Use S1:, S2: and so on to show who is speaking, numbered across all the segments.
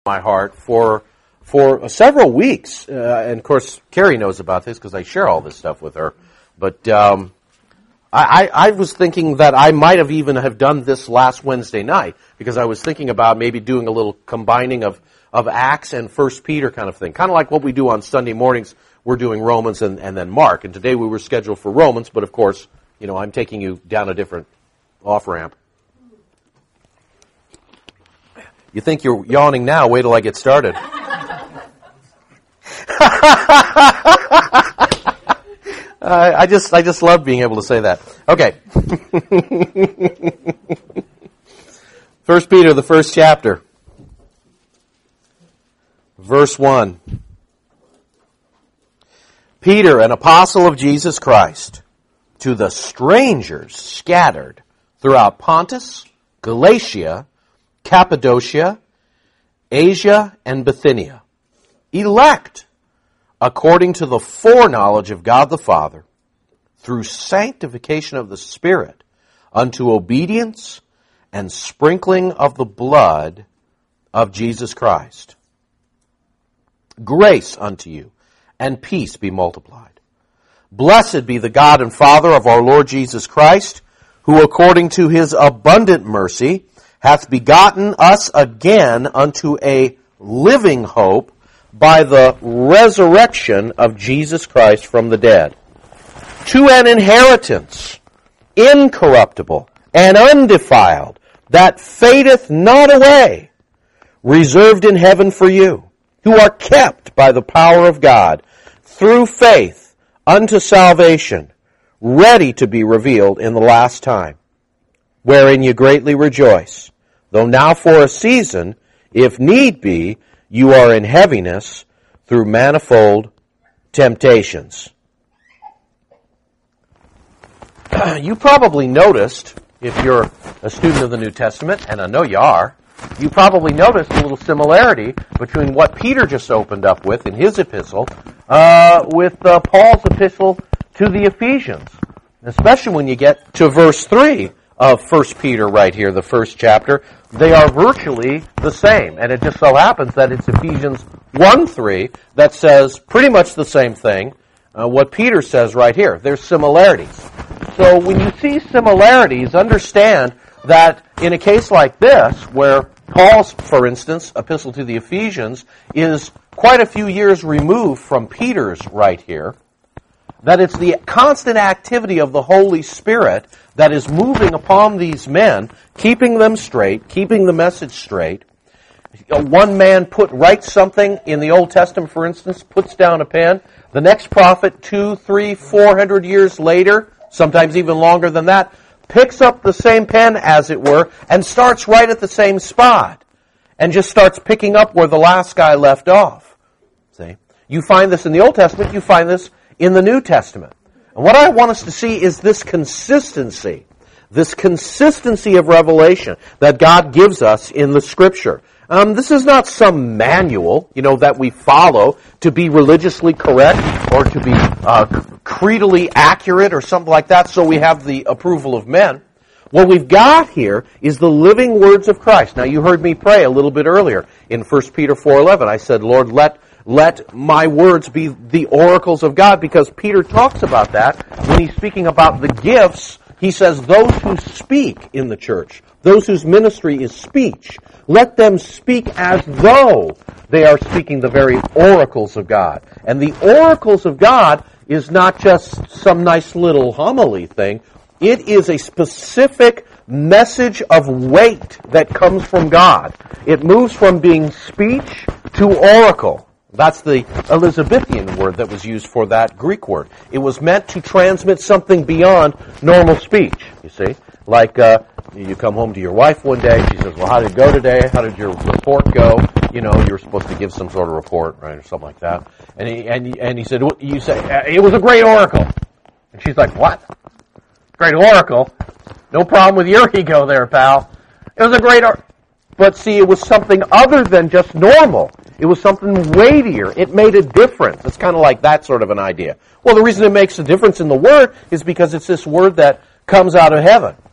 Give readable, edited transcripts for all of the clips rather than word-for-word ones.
S1: my heart for several weeks, and of course Carrie knows about this because I share all this stuff with her. But I was thinking that I might have even have done this last Wednesday night because I was thinking about maybe doing a little combining of Acts and 1 Peter kind of thing, kind of like what we do on Sunday mornings. We're doing Romans and then Mark, and today we were scheduled for Romans, but of course, I'm taking you down a different off ramp. You think you're yawning now, wait till I get started. I just love being able to say that. Okay. 1 Peter, the first chapter. Verse 1. Peter, an apostle of Jesus Christ, to the strangers scattered throughout Pontus, Galatia, Cappadocia, Asia, and Bithynia, elect according to the foreknowledge of God the Father, through sanctification of the Spirit, unto obedience and sprinkling of the blood of Jesus Christ. Grace unto you, and peace be multiplied. Blessed be the God and Father of our Lord Jesus Christ, who according to his abundant mercy hath begotten us again unto a living hope by the resurrection of Jesus Christ from the dead, to an inheritance incorruptible and undefiled, that fadeth not away, reserved in heaven for you, who are kept by the power of God through faith unto salvation, ready to be revealed in the last time, wherein you greatly rejoice, though now for a season, if need be, you are in heaviness through manifold temptations. You probably noticed, if you're a student of the New Testament, and I know you are, you probably noticed a little similarity between what Peter just opened up with in his epistle with Paul's epistle to the Ephesians, especially when you get to verse 3 of 1 Peter right here, the first chapter. They are virtually the same, and it just so happens that it's Ephesians 1:3 that says pretty much the same thing, what Peter says right here. There's similarities. So when you see similarities, understand that in a case like this, where Paul's, for instance, epistle to the Ephesians is quite a few years removed from Peter's right here, that it's the constant activity of the Holy Spirit that is moving upon these men, keeping them straight, keeping the message straight. One man writes something in the Old Testament, for instance, puts down a pen. The next prophet, 200, 300, 400 years later, sometimes even longer than that, picks up the same pen, as it were, and starts right at the same spot, and just starts picking up where the last guy left off. See? You find this in the Old Testament, you find this in the New Testament. And what I want us to see is this consistency of revelation that God gives us in the Scripture. This is not some manual, that we follow to be religiously correct or to be creedally accurate or something like that so we have the approval of men. What we've got here is the living words of Christ. Now, you heard me pray a little bit earlier in 1 Peter 4:11. I said, Lord, let my words be the oracles of God, because Peter talks about that when he's speaking about the gifts. He says those who speak in the church, those whose ministry is speech, let them speak as though they are speaking the very oracles of God. And the oracles of God is not just some nice little homily thing. It is a specific message of weight that comes from God. It moves from being speech to oracle. That's the Elizabethan word that was used for that Greek word. It was meant to transmit something beyond normal speech, you see. Like, you come home to your wife one day, she says, well, how did it go today? How did your report go? You're supposed to give some sort of report, right, or something like that. And he said, you say, it was a great oracle. And she's like, what? Great oracle? No problem with your ego there, pal. It was a great oracle. But see, it was something other than just normal. It was something weightier. It made a difference. It's kind of like that sort of an idea. Well, the reason it makes a difference in the Word is because it's this Word that comes out of heaven.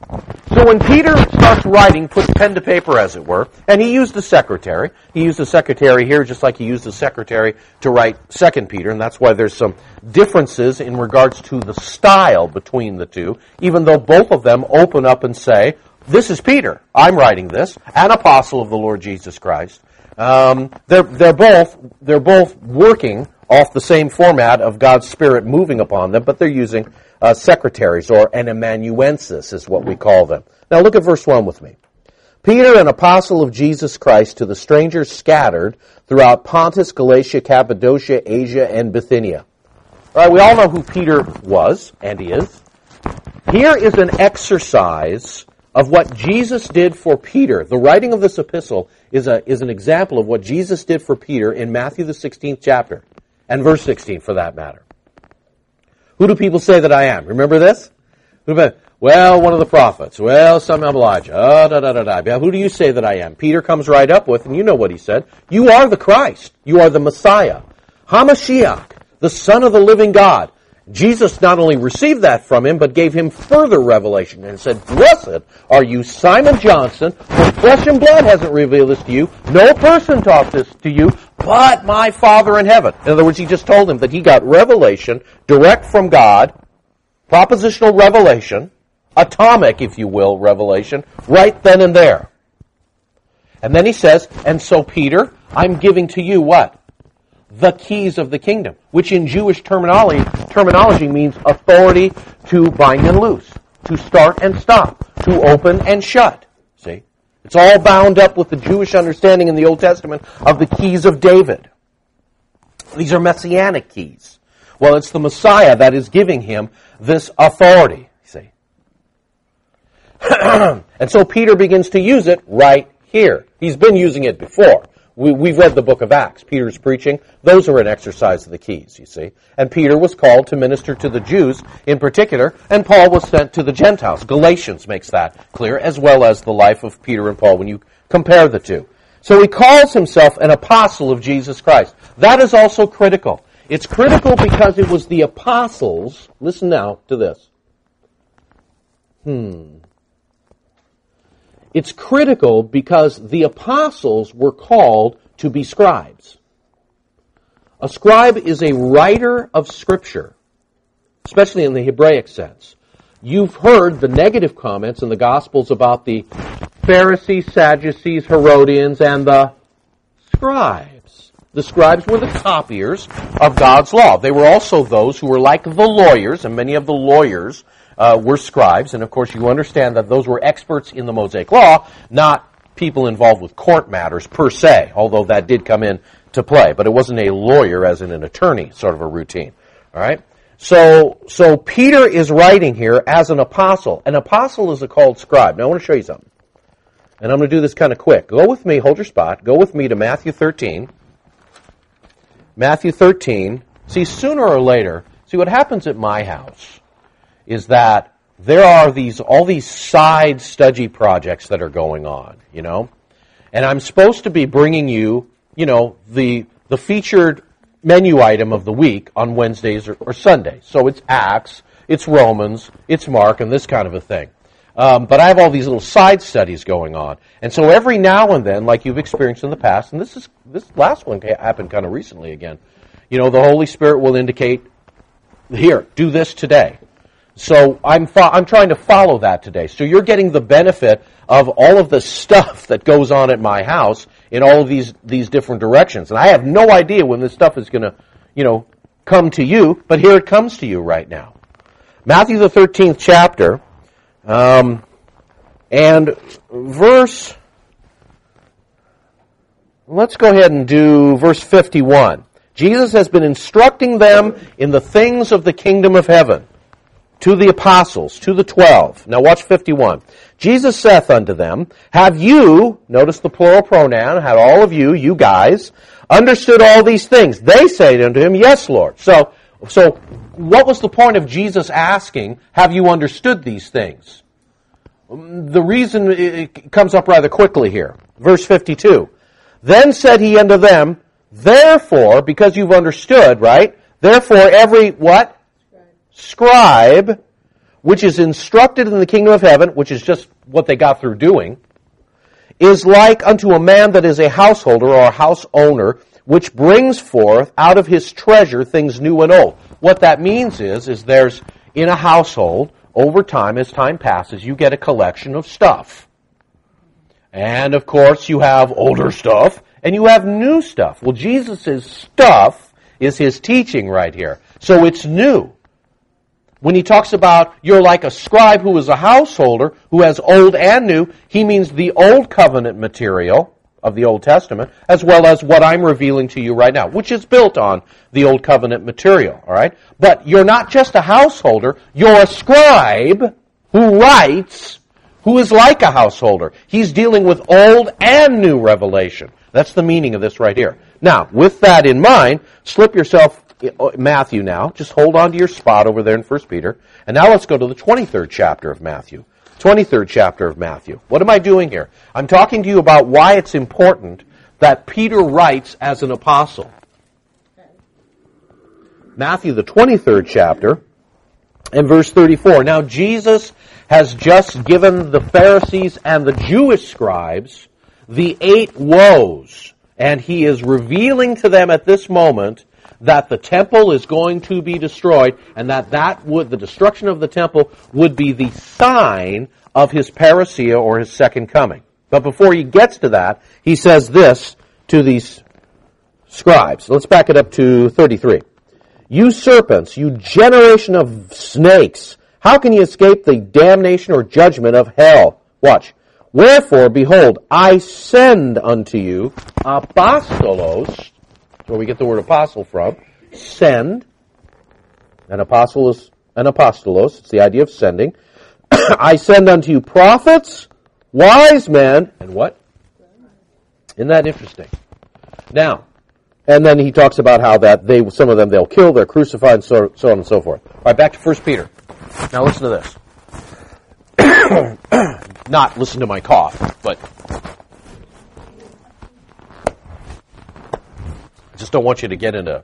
S1: So when Peter starts writing, puts pen to paper, as it were, and he used a secretary. He used a secretary here just like he used a secretary to write 2 Peter, and that's why there's some differences in regards to the style between the two, even though both of them open up and say, this is Peter. I'm writing this, an apostle of the Lord Jesus Christ. They're both working off the same format of God's Spirit moving upon them, but they're using secretaries, or an amanuensis is what we call them. Now look at verse 1 with me. Peter, an apostle of Jesus Christ, to the strangers scattered throughout Pontus, Galatia, Cappadocia, Asia, and Bithynia. All right, we all know who Peter was, and he is. Here is an exercise of what Jesus did for Peter. The writing of this epistle is an example of what Jesus did for Peter in Matthew the 16th chapter, and verse 16 for that matter. Who do people say that I am? Remember this? Well, one of the prophets. Well, some Elijah. Who do you say that I am? Peter comes right up with, and you know what he said. You are the Christ. You are the Messiah. HaMashiach, the Son of the living God. Jesus not only received that from him, but gave him further revelation and said, blessed are you, Simon Johnson, for flesh and blood hasn't revealed this to you. No person taught this to you, but my Father in heaven. In other words, he just told him that he got revelation direct from God, propositional revelation, atomic, if you will, revelation, right then and there. And then he says, and so Peter, I'm giving to you what? The keys of the kingdom, which in Jewish terminology means authority to bind and loose, to start and stop, to open and shut. See? It's all bound up with the Jewish understanding in the Old Testament of the keys of David. These are messianic keys. Well, it's the Messiah that is giving him this authority. See? And so Peter begins to use it right here. He's been using it before. We've read the book of Acts. Peter's preaching. Those are an exercise of the keys, you see. And Peter was called to minister to the Jews in particular, and Paul was sent to the Gentiles. Galatians makes that clear, as well as the life of Peter and Paul when you compare the two. So he calls himself an apostle of Jesus Christ. That is also critical. It's critical because it was the apostles, listen now to this. It's critical because the apostles were called to be scribes. A scribe is a writer of Scripture, especially in the Hebraic sense. You've heard the negative comments in the Gospels about the Pharisees, Sadducees, Herodians, and the scribes. The scribes were the copiers of God's law. They were also those who were like the lawyers, and many of the lawyers were scribes, and of course you understand that those were experts in the Mosaic Law, not people involved with court matters per se, although that did come in to play. But it wasn't a lawyer as in an attorney sort of a routine. All right? So Peter is writing here as an apostle. An apostle is a called scribe. Now I want to show you something. And I'm going to do this kind of quick. Go with me, hold your spot. Go with me to Matthew 13. Matthew 13. See, sooner or later, see what happens at my house is that there are all these side studgy projects that are going on, you know. And I'm supposed to be bringing you, you know, the featured menu item of the week on Wednesdays or Sundays. So it's Acts, it's Romans, it's Mark, and this kind of a thing. But I have all these little side studies going on. And so every now and then, like you've experienced in the past, and this last one happened kind of recently again, you know, the Holy Spirit will indicate, here, do this today. So I'm trying to follow that today. So you're getting the benefit of all of the stuff that goes on at my house in all of these different directions. And I have no idea when this stuff is going to, you know, come to you, but here it comes to you right now. Matthew the 13th chapter, and let's go ahead and do verse 51. Jesus has been instructing them in the things of the kingdom of heaven. To the apostles, to the 12. Now watch 51. Jesus saith unto them, have you, notice the plural pronoun, had all of you, you guys, understood all these things? They say unto him, yes, Lord. So what was the point of Jesus asking, have you understood these things? The reason it comes up rather quickly here. Verse 52. Then said he unto them, therefore, because you've understood, right? Therefore every, what? Scribe which is instructed in the kingdom of heaven, which is just what they got through doing, is like unto a man that is a householder or a house owner, which brings forth out of his treasure things new and old. What that means is there's, in a household, over time, as time passes, you get a collection of stuff. And, of course, you have older stuff, and you have new stuff. Well, Jesus' stuff is his teaching right here. So it's new. When he talks about you're like a scribe who is a householder, who has old and new, he means the old covenant material of the Old Testament, as well as what I'm revealing to you right now, which is built on the Old Covenant material, all right? But you're not just a householder, you're a scribe who writes, who is like a householder. He's dealing with old and new revelation. That's the meaning of this right here. Now, with that in mind, slip yourself Matthew now. Just hold on to your spot over there in 1 Peter. And now let's go to the 23rd chapter of Matthew. 23rd chapter of Matthew. What am I doing here? I'm talking to you about why it's important that Peter writes as an apostle. Matthew, the 23rd chapter, and verse 34. Now Jesus has just given the Pharisees and the Jewish scribes the 8 woes. And he is revealing to them at this moment that the temple is going to be destroyed, and the destruction of the temple would be the sign of his parousia, or his second coming. But before he gets to that, he says this to these scribes. Let's back it up to 33. You serpents, you generation of snakes, how can you escape the damnation or judgment of hell? Watch. Wherefore, behold, I send unto you apostolos, where we get the word apostle from. Send. An apostle is an apostolos. It's the idea of sending. I send unto you prophets, wise men, and what? Isn't that interesting? Now, and then he talks about how that some of them they'll kill, they're crucified, and so on and so forth. All right, back to 1 Peter. Now listen to this. Not listen to my cough, but just don't want you to get into,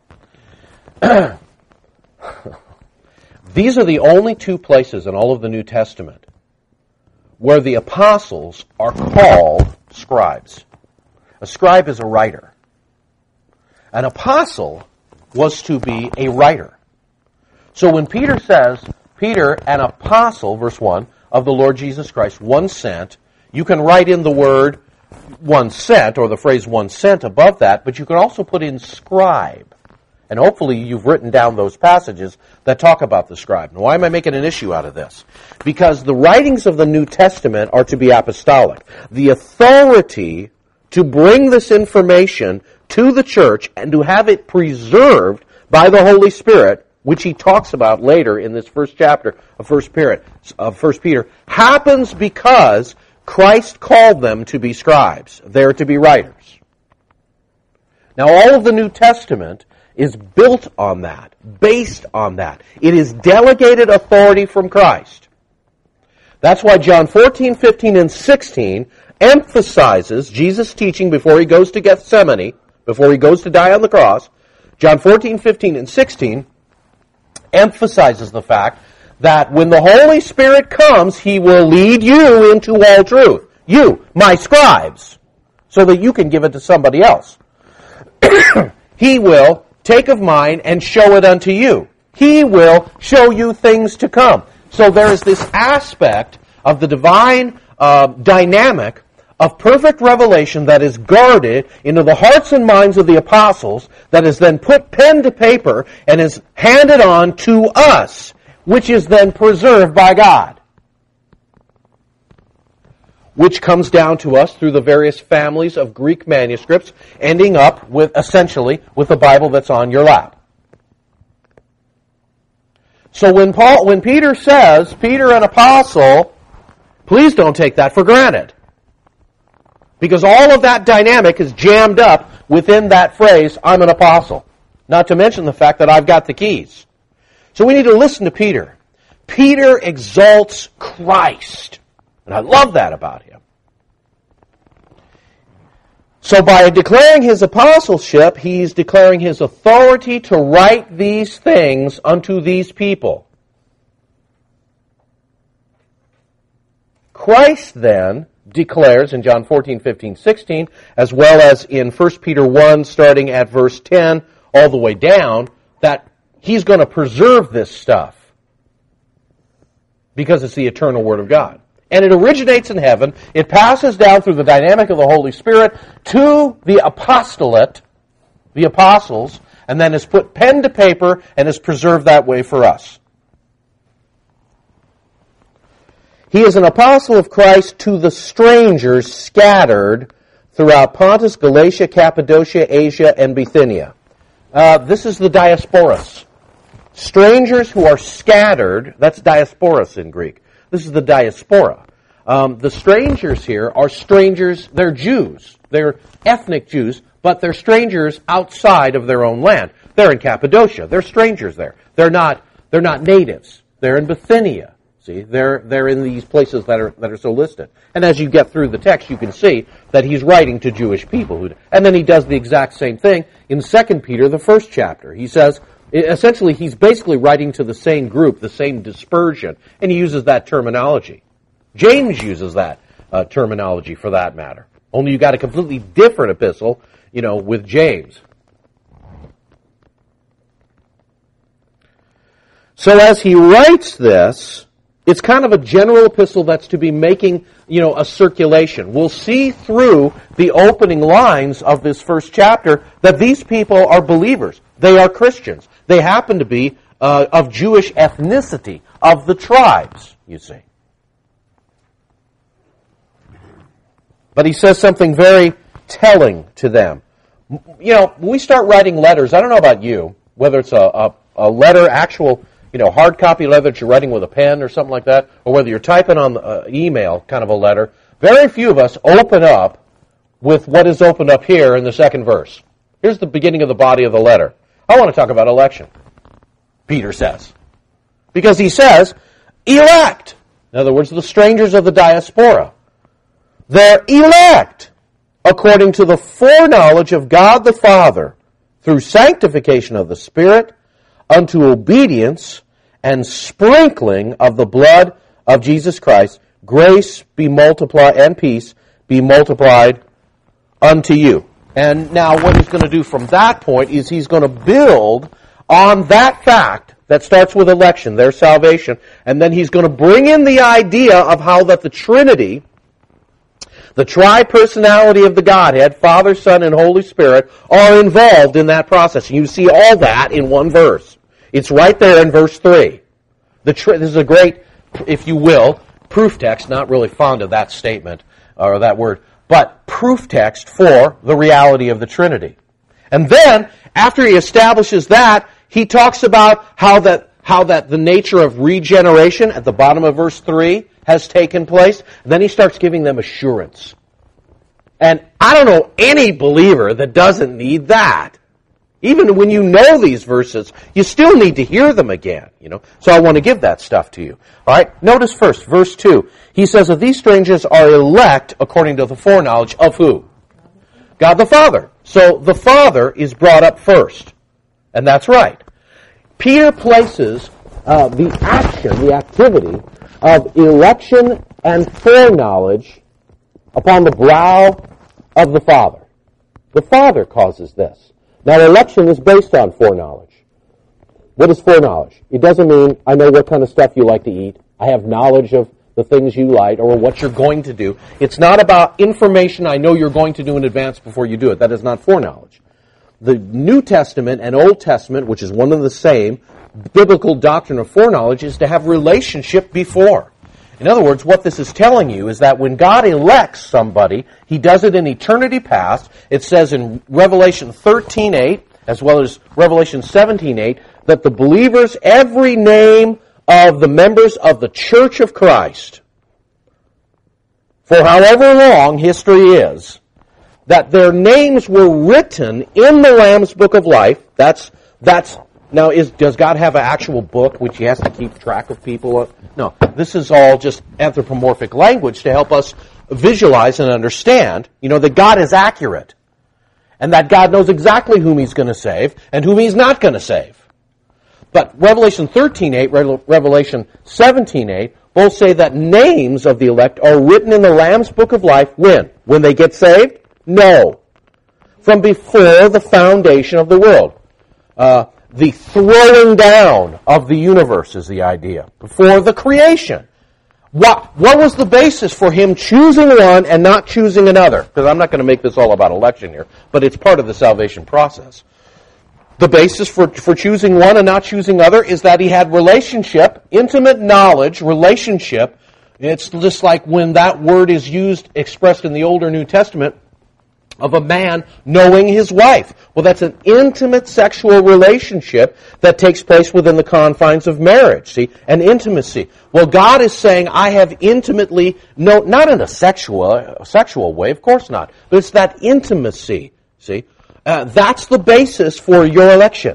S1: These are the only 2 places in all of the New Testament where the apostles are called scribes. A scribe is a writer. An apostle was to be a writer. So when Peter says, Peter, an apostle, verse 1, of the Lord Jesus Christ, one sent, you can write in the word one sent, or the phrase one sent above that, but you can also put in scribe. And hopefully you've written down those passages that talk about the scribe. Now, why am I making an issue out of this? Because the writings of the New Testament are to be apostolic. The authority to bring this information to the church and to have it preserved by the Holy Spirit, which he talks about later in this first chapter of 1 Peter, happens because Christ called them to be scribes. They're to be writers. Now, all of the New Testament is built on that, based on that. It is delegated authority from Christ. That's why John 14, 15, and 16 emphasizes Jesus' teaching before he goes to Gethsemane, before he goes to die on the cross. John 14, 15, and 16 emphasizes the fact that when the Holy Spirit comes, he will lead you into all truth. You, my scribes, so that you can give it to somebody else. He will take of mine and show it unto you. He will show you things to come. So there is this aspect of the divine dynamic of perfect revelation that is guarded into the hearts and minds of the apostles, that is then put pen to paper and is handed on to us, which is then preserved by God, which comes down to us through the various families of Greek manuscripts, ending up with, essentially, with the Bible that's on your lap. So when Peter says, Peter an apostle, please don't take that for granted. Because all of that dynamic is jammed up within that phrase, I'm an apostle. Not to mention the fact that I've got the keys. So we need to listen to Peter. Peter exalts Christ. And I love that about him. So by declaring his apostleship, he's declaring his authority to write these things unto these people. Christ then declares in John 14, 15, 16, as well as in 1 Peter 1, starting at verse 10, all the way down, that he's going to preserve this stuff because it's the eternal Word of God. And it originates in heaven. It passes down through the dynamic of the Holy Spirit to the apostolate, the apostles, and then is put pen to paper and is preserved that way for us. He is an apostle of Christ to the strangers scattered throughout Pontus, Galatia, Cappadocia, Asia, and Bithynia. This is the diasporas. Strangers who are scattered, that's diasporas in Greek. This is the diaspora. The strangers here are strangers, they're Jews. They're ethnic Jews, but they're strangers outside of their own land. They're in Cappadocia. They're strangers there. They're not natives. They're in Bithynia. See, they're in these places that are so listed. And as you get through the text, you can see that he's writing to Jewish people. And then he does the exact same thing in 2 Peter, the first chapter. He says, essentially, he's basically writing to the same group, the same dispersion, and he uses that terminology. James uses that terminology for that matter. Only you got a completely different epistle, with James. So as he writes this, it's kind of a general epistle that's to be making, a circulation. We'll see through the opening lines of this first chapter that these people are believers. They are Christians. They happen to be of Jewish ethnicity, of the tribes, you see. But he says something very telling to them. When we start writing letters, I don't know about you, whether it's a letter, actual hard copy letter that you're writing with a pen or something like that, or whether you're typing on email, kind of a letter, very few of us open up with what is opened up here in the second verse. Here's the beginning of the body of the letter. I want to talk about election, Peter says. Because he says, elect. In other words, the strangers of the diaspora. They're elect according to the foreknowledge of God the Father through sanctification of the Spirit unto obedience and sprinkling of the blood of Jesus Christ, grace be multiplied and peace be multiplied unto you. And now what he's going to do from that point is he's going to build on that fact that starts with election, their salvation, and then he's going to bring in the idea of how that the Trinity, the tri-personality of the Godhead, Father, Son, and Holy Spirit, are involved in that process. And you see all that in one verse. It's right there in verse 3. This is a great, if you will, proof text, not really fond of that statement, or that word, but proof text for the reality of the Trinity. And then, after he establishes that, he talks about how that the nature of regeneration at the bottom of verse 3 has taken place. And then he starts giving them assurance. And I don't know any believer that doesn't need that. Even when you know these verses, you still need to hear them again, So I want to give that stuff to you. All right, notice first, verse 2. He says that these strangers are elect according to the foreknowledge of who? God the Father. So the Father is brought up first. And that's right. Peter places the action, the activity of election and foreknowledge upon the brow of the Father. The Father causes this. Now, election is based on foreknowledge. What is foreknowledge? It doesn't mean I know what kind of stuff you like to eat. I have knowledge of the things you like or what you're going to do. It's not about information I know you're going to do in advance before you do it. That is not foreknowledge. The New Testament and Old Testament, which is one and the same, biblical doctrine of foreknowledge is to have relationship before. In other words, what this is telling you is that when God elects somebody, He does it in eternity past. It says in Revelation 13:8, as well as Revelation 17:8, that the believers, every name of the members of the Church of Christ, for however long history is, that their names were written in the Lamb's Book of Life. Now, does God have an actual book which He has to keep track of people? No, this is all just anthropomorphic language to help us visualize and understand, that God is accurate. And that God knows exactly whom He's going to save and whom He's not going to save. But Revelation 13:8, Revelation 17:8 both say that names of the elect are written in the Lamb's Book of Life when? When they get saved? No. From before the foundation of the world. The throwing down of the universe is the idea. Before the creation. What was the basis for him choosing one and not choosing another? Because I'm not going to make this all about election here, but it's part of the salvation process. The basis for choosing one and not choosing other is that he had relationship, intimate knowledge, relationship. It's just like when that word is used, expressed in the Old or New Testament, of a man knowing his wife. Well, that's an intimate sexual relationship that takes place within the confines of marriage, see? An intimacy. Well, God is saying, I have intimately, not in a sexual way, of course not, but it's that intimacy, see? That's the basis for your election.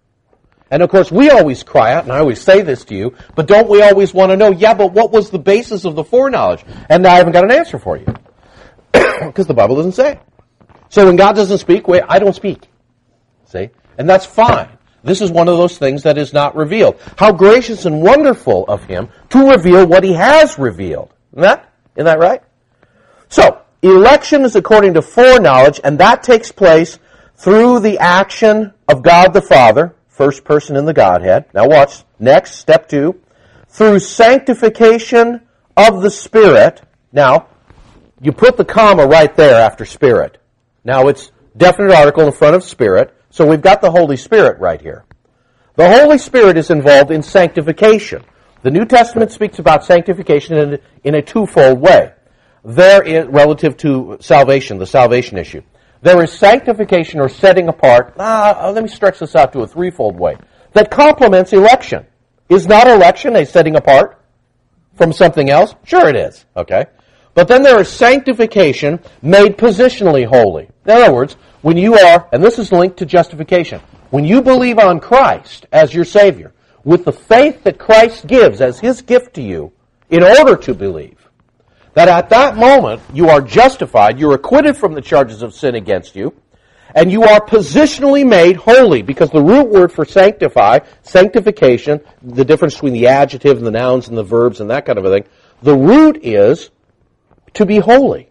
S1: And of course, we always cry out, and I always say this to you, but don't we always want to know, yeah, but what was the basis of the foreknowledge? And I haven't got an answer for you. Because the Bible doesn't say. So when God doesn't speak, I don't speak. See? And that's fine. This is one of those things that is not revealed. How gracious and wonderful of him to reveal what he has revealed. Isn't that right? So, election is according to foreknowledge, and that takes place through the action of God the Father, first person in the Godhead. Now watch. Next, step 2. Through sanctification of the Spirit. Now, you put the comma right there after Spirit. Now it's definite article in front of Spirit, so we've got the Holy Spirit right here. The Holy Spirit is involved in sanctification. The New Testament speaks about sanctification in a twofold way. There is, relative to salvation, the salvation issue. There is sanctification or setting apart, let me stretch this out to a threefold way, that complements election. Is not election a setting apart from something else? Sure it is, okay? But then there is sanctification made positionally holy. In other words, when you are, and this is linked to justification, when you believe on Christ as your Savior, with the faith that Christ gives as His gift to you, in order to believe, that at that moment you are justified, you're acquitted from the charges of sin against you, and you are positionally made holy, because the root word for sanctify, sanctification, the difference between the adjective and the nouns and the verbs and that kind of a thing, the root is to be holy.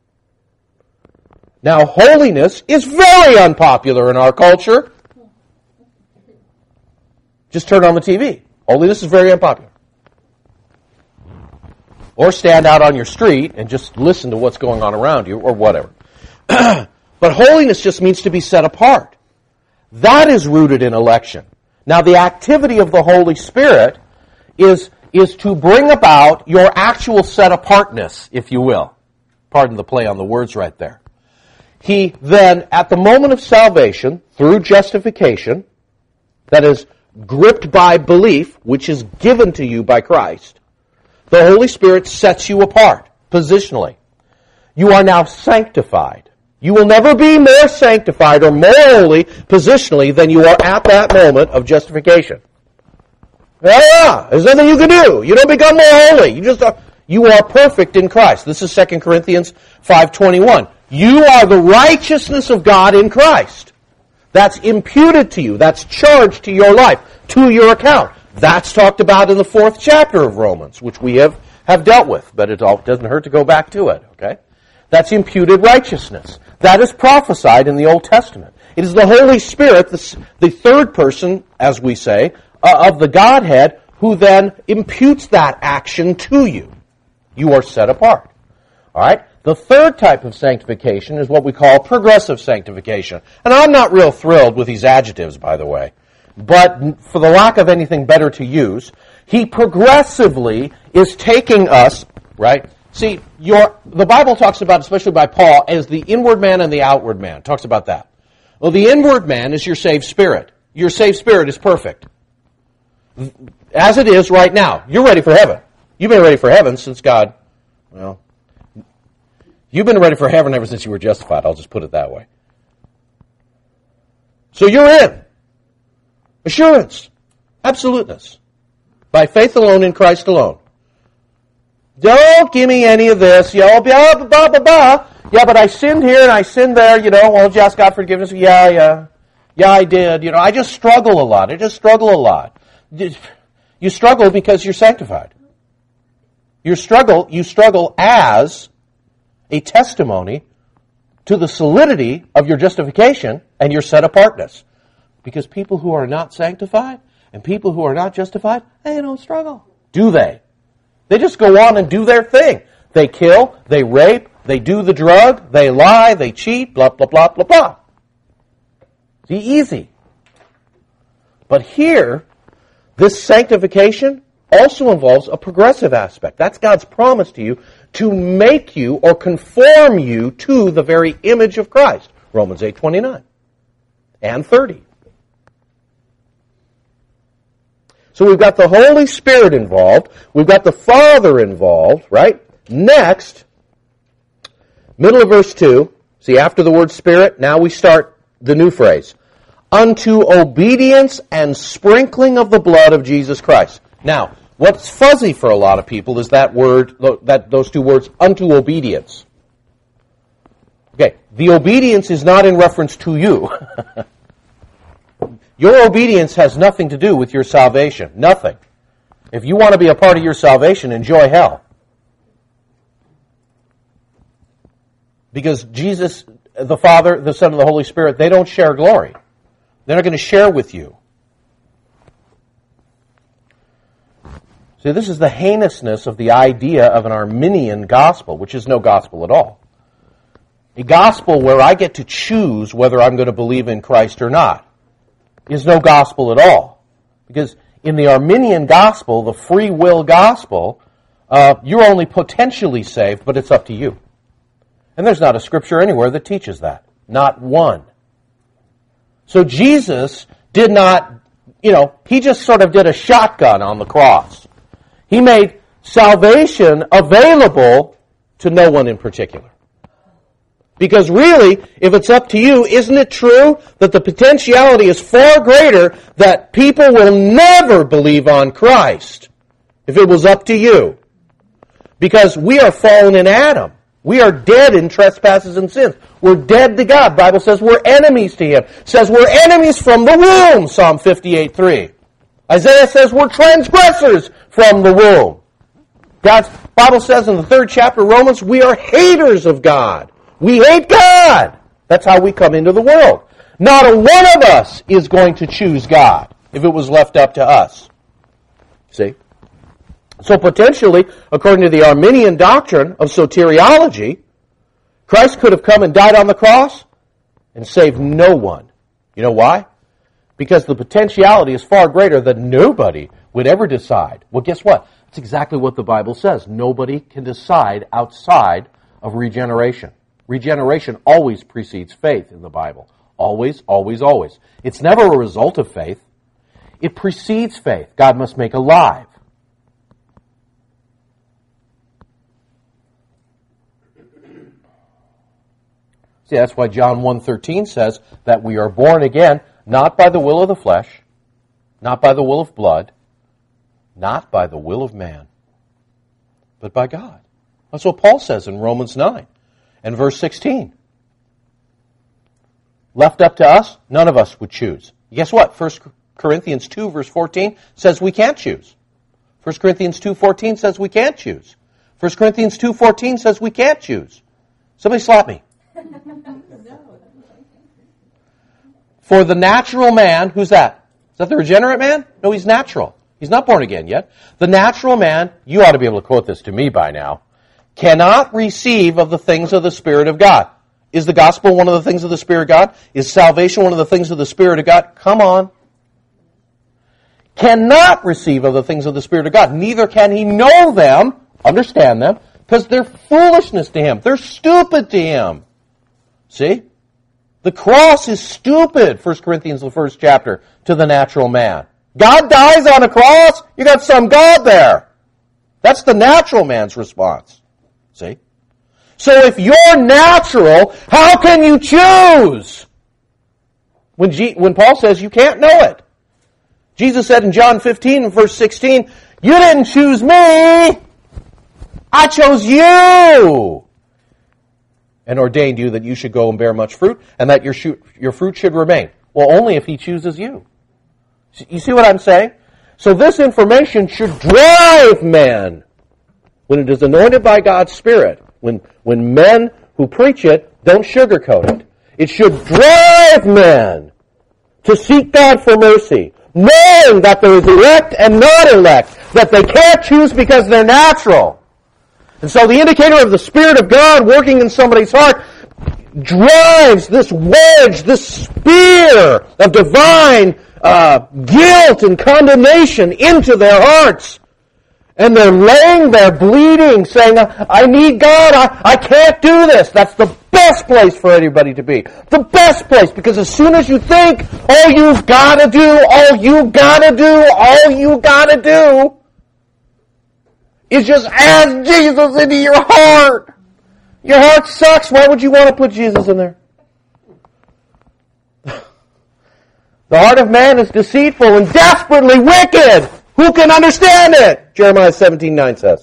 S1: Now, holiness is very unpopular in our culture. Just turn on the TV. Holiness is very unpopular. Or stand out on your street and just listen to what's going on around you, or whatever. But holiness just means to be set apart. That is rooted in election. Now, the activity of the Holy Spirit is to bring about your actual set-apartness, if you will. Pardon the play on the words right there. He then, at the moment of salvation, through justification, that is gripped by belief, which is given to you by Christ, the Holy Spirit sets you apart, positionally. You are now sanctified. You will never be more sanctified or more holy positionally than you are at that moment of justification. There's nothing you can do. You don't become more holy. You are perfect in Christ. This is 2 Corinthians 5:21. You are the righteousness of God in Christ. That's imputed to you. That's charged to your life, to your account. That's talked about in the 4th chapter of Romans, which we have dealt with, but it doesn't hurt to go back to it, okay? That's imputed righteousness. That is prophesied in the Old Testament. It is the Holy Spirit, the third person, as we say, of the Godhead, who then imputes that action to you. You are set apart. All right? The third type of sanctification is what we call progressive sanctification. And I'm not real thrilled with these adjectives, by the way. But for the lack of anything better to use, He progressively is taking us, right? See, the Bible talks about, especially by Paul, as the inward man and the outward man. It talks about that. Well, the inward man is your saved spirit. Your saved spirit is perfect. As it is right now. You're ready for heaven. You've been ready for heaven since God, you've been ready for heaven ever since you were justified. I'll just put it that way. So you're in. Assurance. Absoluteness. By faith alone in Christ alone. Don't give me any of this, blah, blah, blah, blah, blah. Yeah, but I sinned here and I sinned there, won't you ask God forgiveness? Yeah, I did. I just struggle a lot. You struggle because you're sanctified. You struggle as a testimony to the solidity of your justification and your set-apartness. Because people who are not sanctified and people who are not justified, they don't struggle. Do they? They just go on and do their thing. They kill, they rape, they do the drug, they lie, they cheat, blah, blah, blah, blah, blah. See, easy. But here, this sanctification also involves a progressive aspect. That's God's promise to you to make you or conform you to the very image of Christ. Romans 8:29 and 30. So we've got the Holy Spirit involved. We've got the Father involved, right? Next, middle of verse 2, see, after the word Spirit, now we start the new phrase. Unto obedience and sprinkling of the blood of Jesus Christ. Now, what's fuzzy for a lot of people is that word, those two words, unto obedience. Okay, the obedience is not in reference to you. Your obedience has nothing to do with your salvation. Nothing. If you want to be a part of your salvation, enjoy hell. Because Jesus, the Father, the Son, and the Holy Spirit, they don't share glory. They're not going to share with you. See, this is the heinousness of the idea of an Arminian gospel, which is no gospel at all. A gospel where I get to choose whether I'm going to believe in Christ or not is no gospel at all. Because in the Arminian gospel, the free will gospel, you're only potentially saved, but it's up to you. And there's not a scripture anywhere that teaches that. Not one. So Jesus did not, he just sort of did a shotgun on the cross. He made salvation available to no one in particular. Because really, if it's up to you, isn't it true that the potentiality is far greater that people will never believe on Christ if it was up to you? Because we are fallen in Adam. We are dead in trespasses and sins. We're dead to God. The Bible says we're enemies to Him. It says we're enemies from the womb, Psalm 58:3. Isaiah says we're transgressors from the womb. God's Bible says in the 3rd chapter of Romans, we are haters of God. We hate God. That's how we come into the world. Not a one of us is going to choose God if it was left up to us. See? So potentially, according to the Arminian doctrine of soteriology, Christ could have come and died on the cross and saved no one. You know why? Because the potentiality is far greater that nobody would ever decide. Well, guess what? That's exactly what the Bible says. Nobody can decide outside of regeneration. Regeneration always precedes faith in the Bible. Always, always, always. It's never a result of faith. It precedes faith. God must make alive. See, that's why John 1:13 says that we are born again, not by the will of the flesh, not by the will of blood, not by the will of man, but by God. That's what Paul says in Romans 9 and verse 16. Left up to us, none of us would choose. Guess what? 1 Corinthians 2 verse 14 says we can't choose. 1 Corinthians 2:14 says we can't choose. 1 Corinthians 2:14 says we can't choose. Somebody slap me. For the natural man, who's that? Is that the regenerate man? No, he's natural. He's not born again yet. The natural man, you ought to be able to quote this to me by now, cannot receive of the things of the Spirit of God. Is the gospel one of the things of the Spirit of God? Is salvation one of the things of the Spirit of God? Come on. Cannot receive of the things of the Spirit of God. Neither can he know them, understand them, because they're foolishness to him. They're stupid to him. See? The cross is stupid, 1 Corinthians, the 1st chapter, to the natural man. God dies on a cross, you got some God there. That's the natural man's response. See? So if you're natural, how can you choose? When Paul says you can't know it. Jesus said in John 15, verse 16, you didn't choose me, I chose you. And ordained you that you should go and bear much fruit, and that your fruit should remain. Well, only if he chooses you. You see what I'm saying? So this information should drive men when it is anointed by God's Spirit, when men who preach it don't sugarcoat it, it should drive men to seek God for mercy, knowing that there is elect and not elect, that they can't choose because they're natural. And so the indicator of the Spirit of God working in somebody's heart drives this wedge, this spear of divine guilt and condemnation into their hearts. And they're laying there bleeding, saying, I need God, I can't do this. That's the best place for anybody to be. The best place, because as soon as you think, all you gotta do is just ask Jesus into your heart. Your heart sucks. Why would you want to put Jesus in there? The heart of man is deceitful and desperately wicked. Who can understand it? Jeremiah 17:9 says.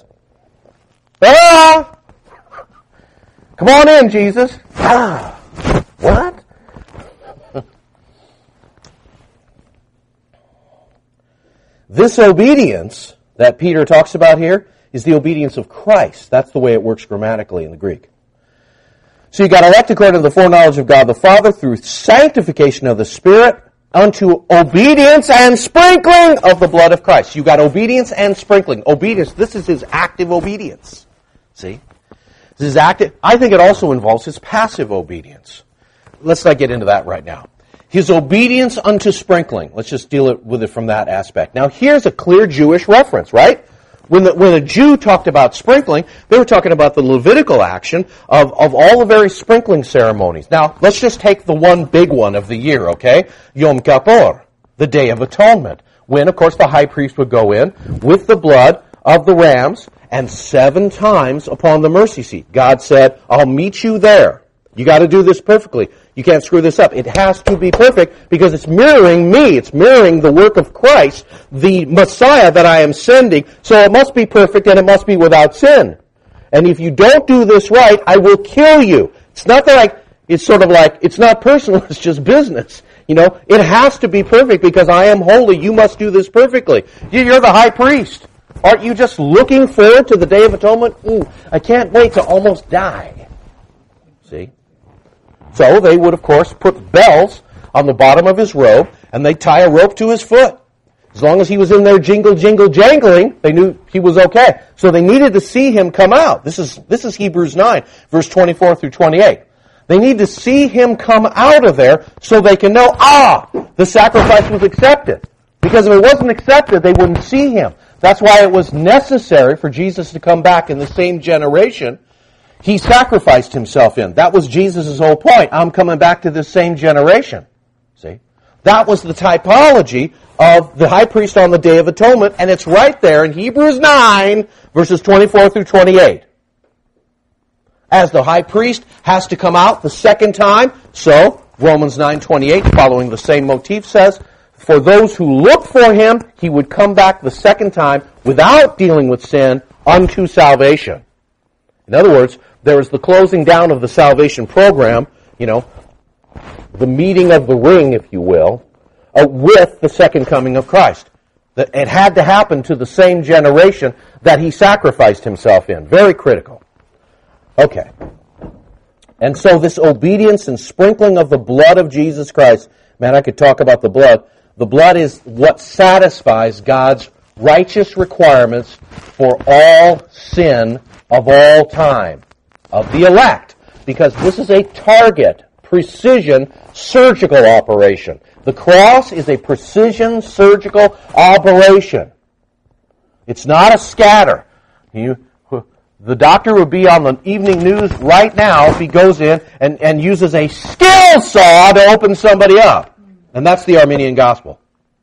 S1: Come on in, Jesus. What? This obedience that Peter talks about here is the obedience of Christ. That's the way it works grammatically in the Greek. So you got elect according to the foreknowledge of God the Father through sanctification of the Spirit unto obedience and sprinkling of the blood of Christ. You got obedience and sprinkling. Obedience, this is his active obedience. See? This is active. I think it also involves his passive obedience. Let's not get into that right now. His obedience unto sprinkling. Let's just deal with it from that aspect. Now here's a clear Jewish reference, right? When a Jew talked about sprinkling, they were talking about the Levitical action of all the various sprinkling ceremonies. Now, let's just take the one big one of the year, okay? Yom Kippur, the Day of Atonement, when, of course, the high priest would go in with the blood of the rams and 7 times upon the mercy seat. God said, I'll meet you there. You got to do this perfectly. You can't screw this up. It has to be perfect because it's mirroring me. It's mirroring the work of Christ, the Messiah that I am sending. So it must be perfect and it must be without sin. And if you don't do this right, I will kill you. It's not that it's sort of like, it's not personal, it's just business. You know, it has to be perfect because I am holy. You must do this perfectly. You're the high priest. Aren't you just looking forward to the Day of Atonement? Ooh, I can't wait to almost die. See? So they would, of course, put bells on the bottom of his robe, and they'd tie a rope to his foot. As long as he was in there jingle, jingle, jangling, they knew he was okay. So they needed to see him come out. This is Hebrews 9, verse 24 through 28. They need to see him come out of there so they can know, the sacrifice was accepted. Because if it wasn't accepted, they wouldn't see him. That's why it was necessary for Jesus to come back in the same generation he sacrificed himself in. That was Jesus' whole point. I'm coming back to this same generation. See? That was the typology of the high priest on the Day of Atonement, and it's right there in Hebrews 9, verses 24 through 28. As the high priest has to come out the second time, so Romans 9:28, following the same motif, says, for those who look for him, he would come back the second time without dealing with sin unto salvation. In other words, there is the closing down of the salvation program, the meeting of the ring, if you will, with the second coming of Christ. It had to happen to the same generation that he sacrificed himself in. Very critical. Okay. And so this obedience and sprinkling of the blood of Jesus Christ, man, I could talk about the blood. The blood is what satisfies God's righteous requirements for all sin of all time, of the elect, because this is a target, precision, surgical operation. The cross is a precision, surgical operation. It's not a scatter. The doctor would be on the evening news right now if he goes in and uses a skill saw to open somebody up. And that's the Arminian gospel.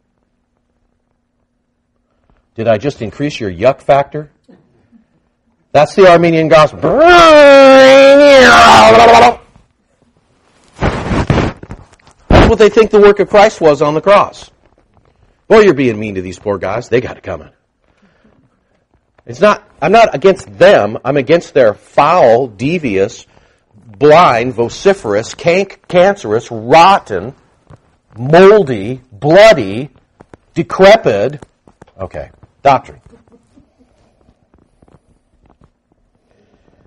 S1: Did I just increase your yuck factor? That's the Arminian gospel. That's what they think the work of Christ was on the cross. Boy, you're being mean to these poor guys. They got it coming. I'm not against them. I'm against their foul, devious, blind, vociferous, cancerous, rotten, moldy, bloody, decrepit, doctrine.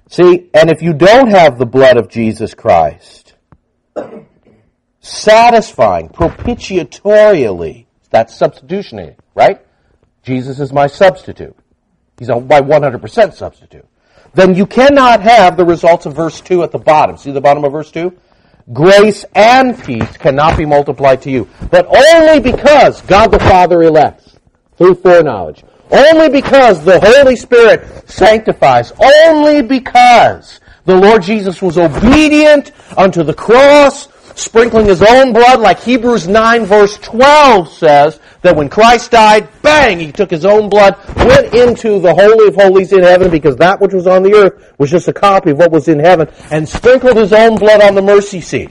S1: See, and if you don't have the blood of Jesus Christ, satisfying, propitiatorially, that's substitutionary, right? Jesus is my substitute. He's my 100% substitute. Then you cannot have the results of verse 2 at the bottom. See the bottom of verse 2? Grace and peace cannot be multiplied to you, but only because God the Father elects through foreknowledge. Only because the Holy Spirit sanctifies. Only because the Lord Jesus was obedient unto the cross, sprinkling His own blood, like Hebrews 9 verse 12 says, that when Christ died, bang, He took His own blood, went into the Holy of Holies in heaven, because that which was on the earth was just a copy of what was in heaven, and sprinkled His own blood on the mercy seat.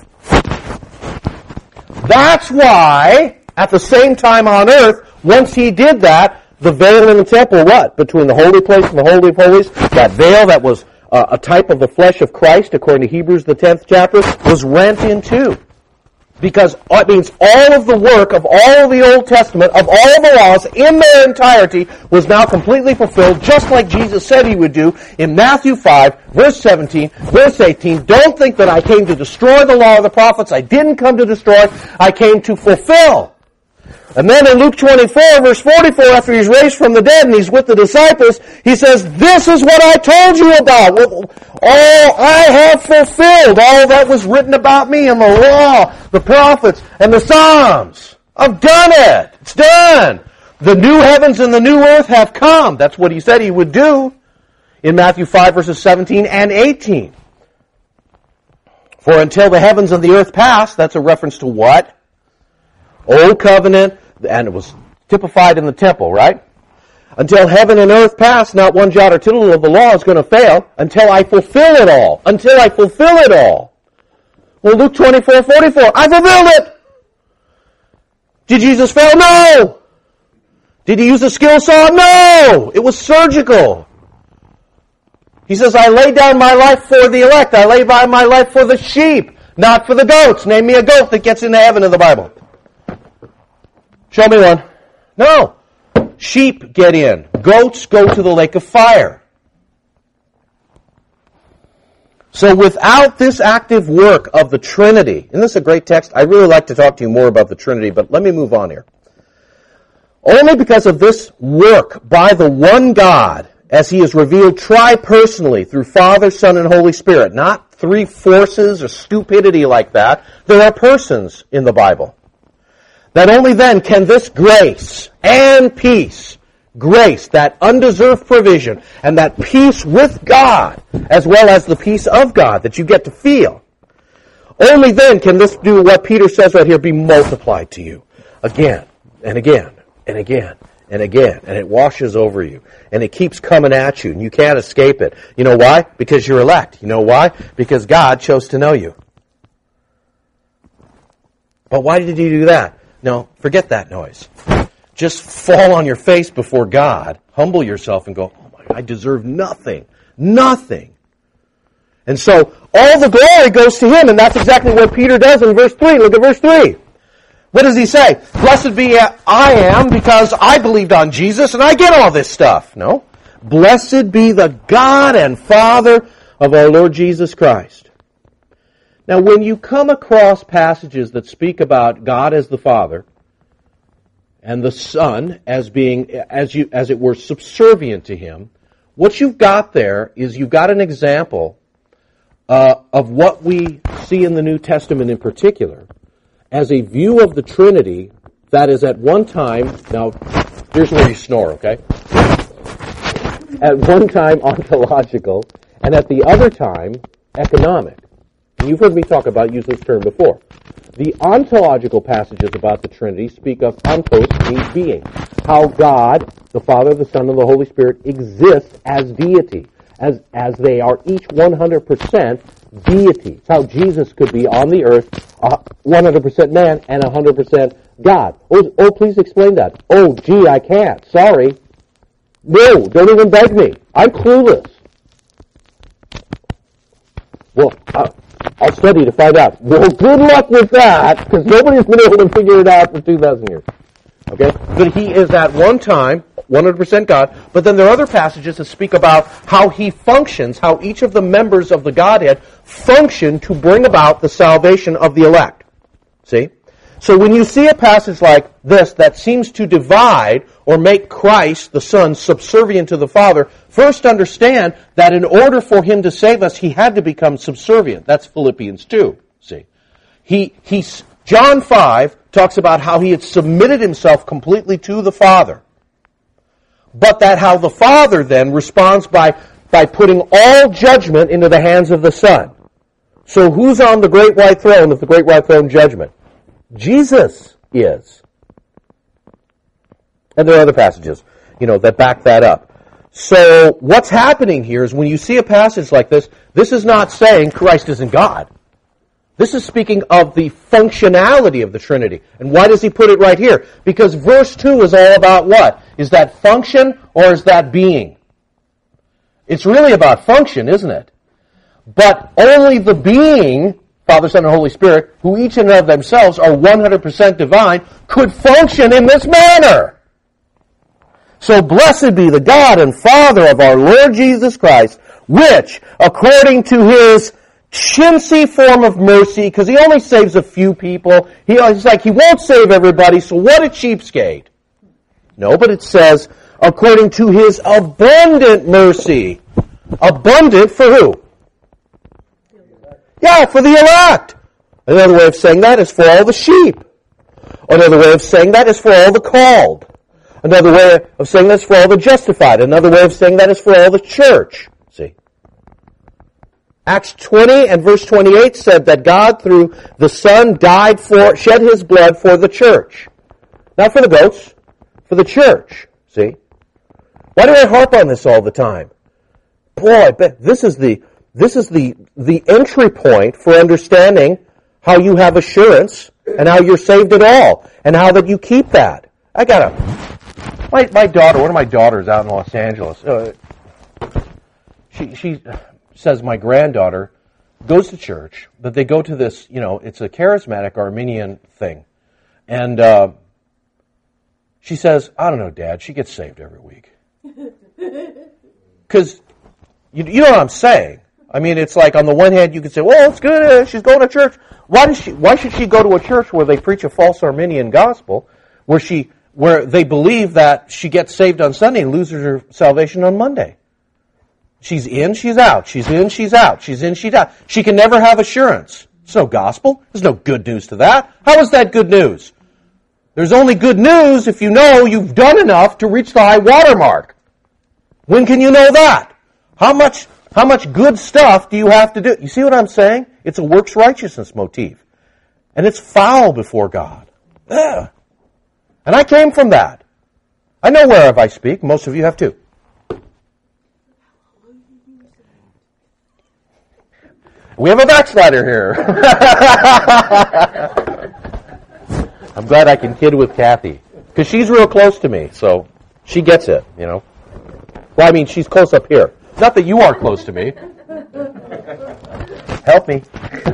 S1: That's why, at the same time on earth, once He did that, the veil in the temple, what? Between the holy place and the Holy of Holies, that veil that was a type of the flesh of Christ, according to Hebrews, the 10th chapter, was rent in two. Because it means all of the work of all of the Old Testament, of all of the laws, in their entirety, was now completely fulfilled, just like Jesus said He would do in Matthew 5, verse 17, verse 18. Don't think that I came to destroy the law of the prophets. I didn't come to destroy. I came to fulfill. And then in Luke 24, verse 44, after He's raised from the dead and He's with the disciples, He says, this is what I told you about. All I have fulfilled, all that was written about Me in the law, the prophets, and the Psalms. I've done it. It's done. The new heavens and the new earth have come. That's what He said He would do in Matthew 5, verses 17 and 18. For until the heavens and the earth pass, that's a reference to what? Old covenant, and it was typified in the temple, right? Until heaven and earth pass, not one jot or tittle of the law is going to fail until I fulfill it all. Until I fulfill it all. Well, Luke 24:44, I fulfilled it! Did Jesus fail? No! Did He use a skill saw? No! It was surgical. He says, I lay down my life for the elect. I lay down my life for the sheep, not for the goats. Name me a goat that gets into heaven in the Bible. Show me one. No. Sheep get in. Goats go to the lake of fire. So without this active work of the Trinity, and this is a great text, I really like to talk to you more about the Trinity, but let me move on here. Only because of this work by the one God, as He is revealed tri-personally through Father, Son, and Holy Spirit, not three forces or stupidity like that. There are persons in the Bible. That only then can this grace and peace, grace, that undeserved provision, and that peace with God, as well as the peace of God that you get to feel, only then can this do what Peter says right here, be multiplied to you again and again and again and again. And it washes over you. And it keeps coming at you, and you can't escape it. You know why? Because you're elect. You know why? Because God chose to know you. But why did He do that? No, forget that noise. Just fall on your face before God, humble yourself and go, oh my God, I deserve nothing. Nothing. And so all the glory goes to Him, and that's exactly what Peter does in verse 3. Look at verse 3. What does he say? Blessed be I am because I believed on Jesus and I get all this stuff. No. Blessed be the God and Father of our Lord Jesus Christ. Now, when you come across passages that speak about God as the Father and the Son as being, as it were, subservient to Him, what you've got there is you've got an example of what we see in the New Testament in particular as a view of the Trinity that is at one time, now, here's where you snore, okay? At one time ontological, and at the other time economic. You've heard me use this term before. The ontological passages about the Trinity speak of ontos, means being. How God, the Father, the Son, and the Holy Spirit exists as deity. As they are each 100% deity. It's how Jesus could be on the earth 100% man and 100% God. Oh, please explain that. Oh, gee, I can't. Sorry. No, don't even beg me. I'm clueless. Well, I'll study to find out. Well, good luck with that, because nobody's been able to figure it out for 2,000 years. Okay? But He is at one time 100% God. But then there are other passages that speak about how he functions, how each of the members of the Godhead function to bring about the salvation of the elect. See? So when you see a passage like this that seems to divide or make Christ, the Son, subservient to the Father, first understand that in order for him to save us, he had to become subservient. That's Philippians 2. See? John 5 talks about how he had submitted himself completely to the Father. But that how the Father then responds by putting all judgment into the hands of the Son. So who's on the great white throne of the great white throne judgment? Jesus is. And there are other passages, that back that up. So what's happening here is when you see a passage like this is not saying Christ isn't God. This is speaking of the functionality of the Trinity. And why does he put it right here? Because verse 2 is all about what? Is that function or is that being? It's really about function, isn't it? But only the being, Father, Son, and Holy Spirit, who each and of themselves are 100% divine, could function in this manner. So blessed be the God and Father of our Lord Jesus Christ, which, according to his chintzy form of mercy, because he only saves a few people, he's like, he won't save everybody, so what a cheapskate. No, but it says, according to his abundant mercy. Abundant for who? Yeah, for the elect. Another way of saying that is for all the sheep. Another way of saying that is for all the called. Another way of saying that is for all the justified. Another way of saying that is for all the church. See? Acts 20 and verse 28 said that God, through the Son, shed his blood for the church. Not for the goats, for the church. See? Why do I harp on this all the time? Boy, this is the entry point for understanding how you have assurance and how you're saved at all and how that you keep that. My daughter, one of my daughters out in Los Angeles, she says my granddaughter goes to church, but they go to this, it's a charismatic Armenian thing. And she says, I don't know, Dad, she gets saved every week. Because, you know what I'm saying? I mean, it's like on the one hand you could say, well, it's good, she's going to church. Why should she go to a church where they preach a false Armenian gospel, where they believe that she gets saved on Sunday and loses her salvation on Monday? She's in, she's out. She's in, she's out. She's in, she's out. She can never have assurance. There's no gospel. There's no good news to that. How is that good news? There's only good news if you know you've done enough to reach the high water mark. When can you know that? How much good stuff do you have to do? You see what I'm saying? It's a works righteousness motif. And it's foul before God. Ugh. And I came from that. I know whereof I speak. Most of you have too. We have a backslider here. I'm glad I can kid with Kathy. Because she's real close to me, so she gets it, Well, I mean, she's close up here. Not that you are close to me. Help me.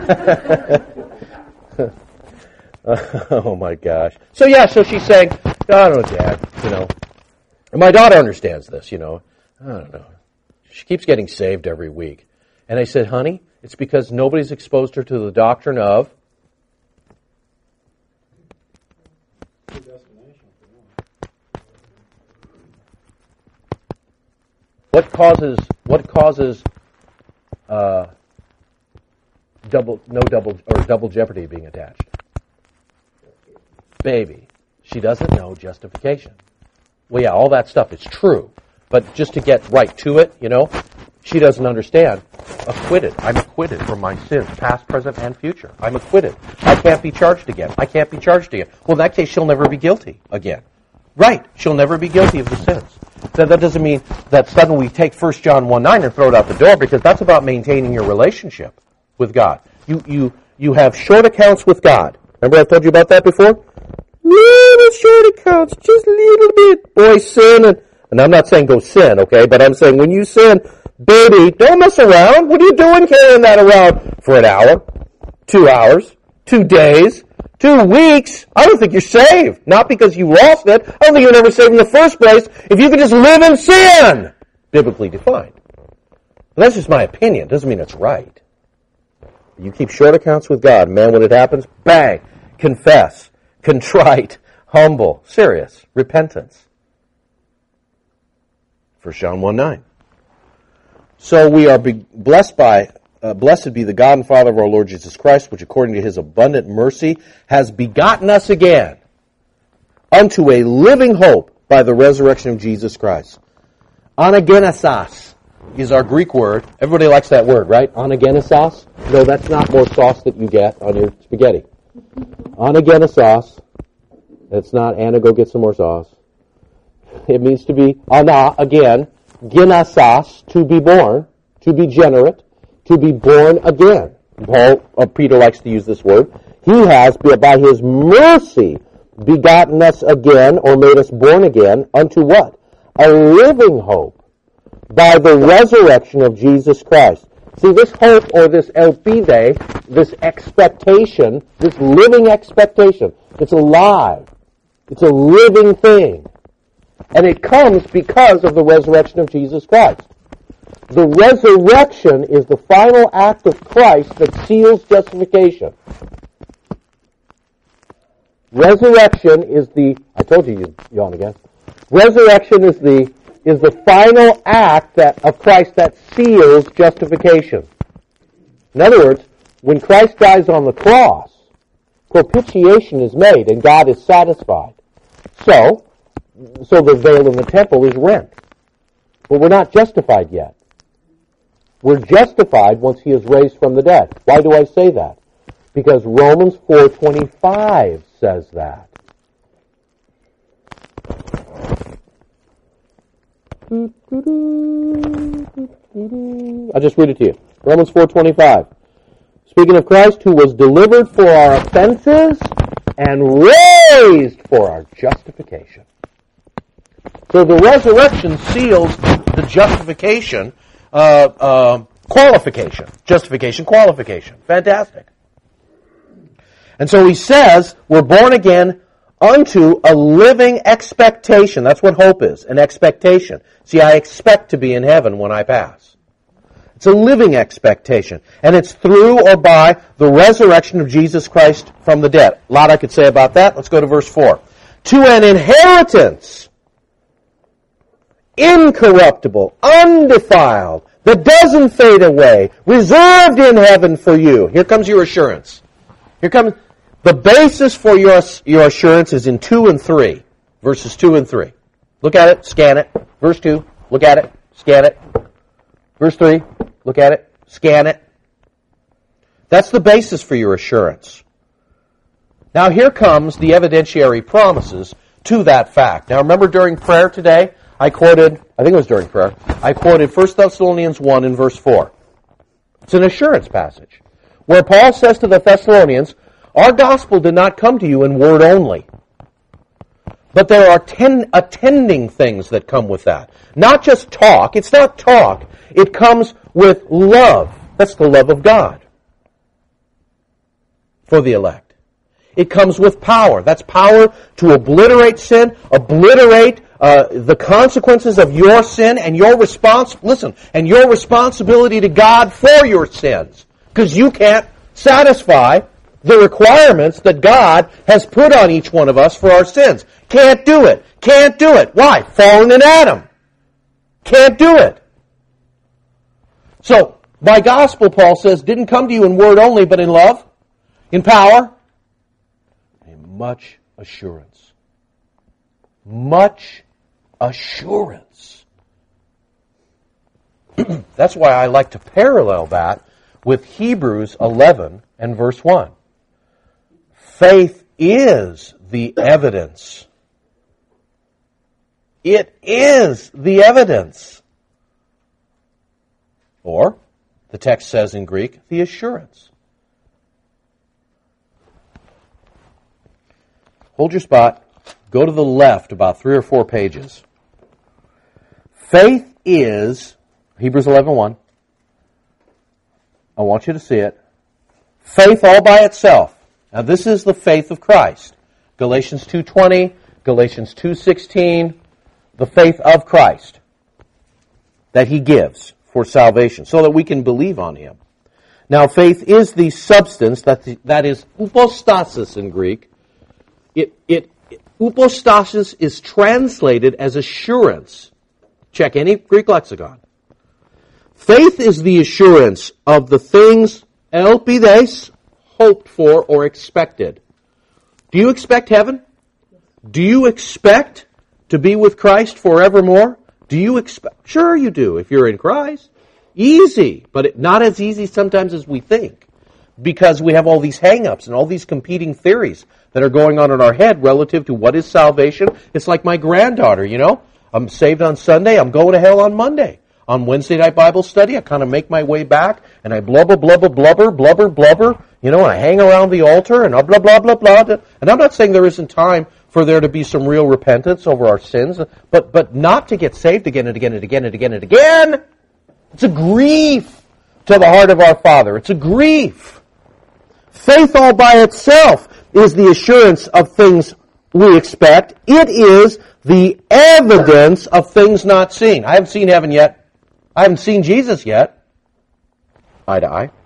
S1: Oh, my gosh. So she's saying, I don't know, Dad, And my daughter understands this, I don't know. She keeps getting saved every week. And I said, honey, it's because nobody's exposed her to the doctrine of what causes double jeopardy being attached? Baby, she doesn't know justification. Well, yeah, all that stuff is true, but just to get right to it, she doesn't understand. Acquitted. I'm acquitted from my sins, past, present, and future. I'm acquitted. I can't be charged again. I can't be charged again. Well, in that case, she'll never be guilty again. Right. She'll never be guilty of the sins. That doesn't mean that suddenly we take 1 John 1:9 and throw it out the door, because that's about maintaining your relationship with God. You have short accounts with God. Remember I've told you about that before? Little short accounts, just a little bit. Boy, sin, and I'm not saying go sin, okay? But I'm saying when you sin, baby, don't mess around. What are you doing carrying that around for an hour, 2 hours, 2 days, 2 weeks, I don't think you're saved. Not because you lost it. I don't think you're never saved in the first place if you can just live in sin, biblically defined. But that's just my opinion. Doesn't mean it's right. You keep short accounts with God. Man, when it happens, bang, confess, contrite, humble, serious, repentance. 1 John 1:9. So we are blessed by, blessed be the God and Father of our Lord Jesus Christ, which according to his abundant mercy has begotten us again unto a living hope by the resurrection of Jesus Christ. Anagenesis is our Greek word. Everybody likes that word, right? Anagenesis? No, that's not more sauce that you get on your spaghetti. Anagenesis. It's not Anna, go get some more sauce. It means to be, ana, again, genesis, to be born, to be generate, to be born again. Peter likes to use this word. He has, by his mercy, begotten us again, or made us born again, unto what? A living hope, by the resurrection of Jesus Christ. See, this hope, or this elpide, this expectation, this living expectation, it's alive. It's a living thing. And it comes because of the resurrection of Jesus Christ. The resurrection is the final act of Christ that seals justification. Resurrection is I told you you'd yawn again. Resurrection is the final act of Christ that seals justification. In other words, when Christ dies on the cross, propitiation is made and God is satisfied. So the veil in the temple is rent. But we're not justified yet. We're justified once he is raised from the dead. Why do I say that? Because Romans 4:25 says that. I'll just read it to you. Romans 4:25. Speaking of Christ, who was delivered for our offenses and raised for our justification. So the resurrection seals the justification, qualification. Justification, qualification. Fantastic. And so he says, we're born again unto a living expectation. That's what hope is, an expectation. See, I expect to be in heaven when I pass. It's a living expectation. And it's through or by the resurrection of Jesus Christ from the dead. A lot I could say about that. Let's go to verse 4. To an inheritance, incorruptible, undefiled, that doesn't fade away, reserved in heaven for you. Here comes your assurance. Here comes the basis for your assurance is in 2 and 3. Verses 2 and 3. Look at it, scan it. Verse 2, look at it, scan it. Verse 3, look at it, scan it. That's the basis for your assurance. Now here comes the evidentiary promises to that fact. Now remember during prayer today, I quoted 1 Thessalonians 1 in verse 4. It's an assurance passage where Paul says to the Thessalonians, our gospel did not come to you in word only, but there are attending things that come with that. Not just talk. It's not talk. It comes with love. That's the love of God for the elect. It comes with power. That's power to obliterate sin, obliterate the consequences of your sin and your your responsibility to God for your sins. Because you can't satisfy the requirements that God has put on each one of us for our sins. Can't do it. Can't do it. Why? Fallen in Adam. Can't do it. So, my gospel, Paul says, didn't come to you in word only, but in love, in power, and much assurance. Much assurance. That's why I like to parallel that with Hebrews 11 and verse 1. Faith is the evidence. It is the evidence. Or, the text says in Greek, the assurance. Hold your spot. Go to the left about 3 or 4 pages. Faith is, Hebrews 11:1. I want you to see it. Faith all by itself. Now this is the faith of Christ. Galatians 2:20, Galatians 2:16, the faith of Christ that He gives for salvation, so that we can believe on Him. Now faith is the substance, that is upostasis in Greek. Upostasis is translated as assurance. Check any Greek lexicon. Faith is the assurance of the things elpides, hoped for or expected. Do you expect heaven? Do you expect to be with Christ forevermore? Do you expect? Sure you do, if you're in Christ. Easy, but not as easy sometimes as we think. Because we have all these hang-ups and all these competing theories that are going on in our head relative to what is salvation. It's like my granddaughter, you know. I'm saved on Sunday, I'm going to hell on Monday. On Wednesday night Bible study, I kind of make my way back, and I blubber, you know, and I hang around the altar, and blah, blah, blah, blah. And I'm not saying there isn't time for there to be some real repentance over our sins, but not to get saved again and again and again and again and again. It's a grief to the heart of our Father. It's a grief. Faith all by itself is the assurance of things we expect. It is the evidence of things not seen. I haven't seen heaven yet. I haven't seen Jesus yet. Eye to eye.